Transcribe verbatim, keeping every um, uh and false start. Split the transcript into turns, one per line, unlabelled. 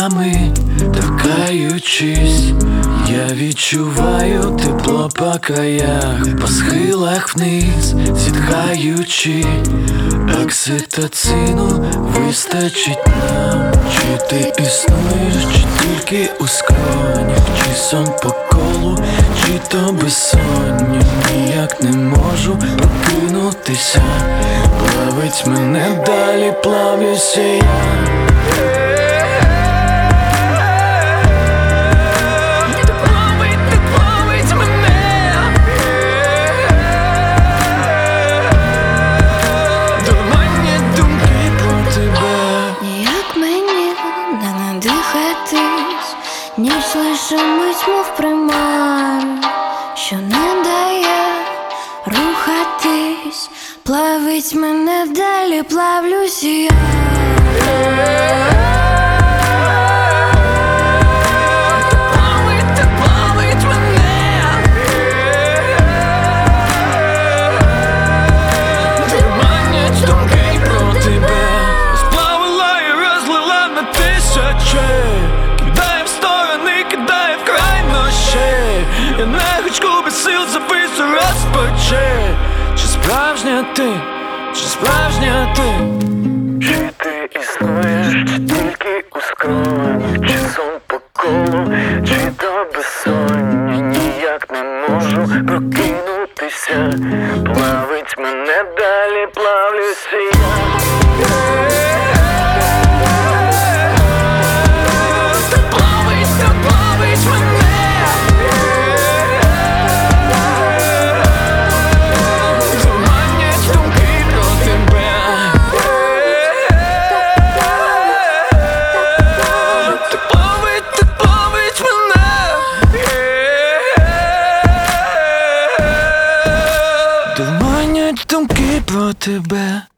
нами, торкаючись, я відчуваю тепло по краях, по схилах вниз, зітхаючи, окситоцину вистачить нам. Чи ти існуєш, чи тільки у скронях, чи сон по колу, чи то безсоння. Ніяк не можу прокинутися, плавить мене, далі плавлюся я.
Ніч лише мить, мов примара, що не дає рухатись, плавить мене, далі плавлюсь я.
Я не хочу без сил завису розпочи. Чи справжня ти, чи справжня ти? Чи ти існуєш, чи тільки у скроні, чи сон по колу, чи то безсоння. Ніяк не можу прокинутися, плавить мене, далі плавлюся я. Думанять думки про тебе.